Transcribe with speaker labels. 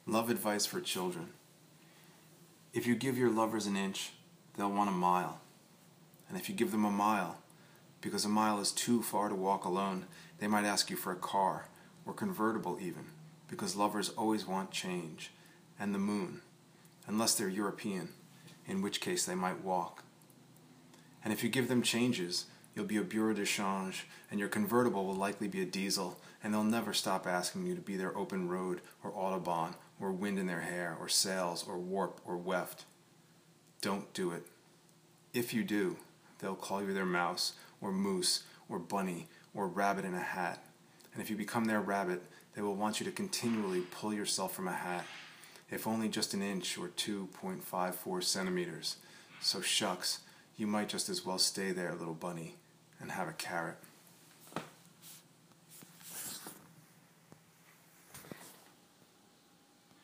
Speaker 1: Love advice for children. If you give your lovers an inch, they'll want a mile. And if you give them a mile, because a mile is too far to walk alone, they might ask you for a car, or convertible even, because lovers always want change, and the moon, unless they're European, in which case they might walk. And if you give them changes, you'll be a bureau de change, and your convertible will likely be a diesel, and they'll never stop asking you to be their open road, or Autobahn, or wind in their hair, or sails, or warp, or weft. Don't do it. If you do, they'll call you their mouse, or moose, or bunny, or rabbit in a hat. And if you become their rabbit, they will want you to continually pull yourself from a hat, if only just an inch or 2.54 centimeters. So shucks, you might just as well stay there, little bunny, and have a carrot.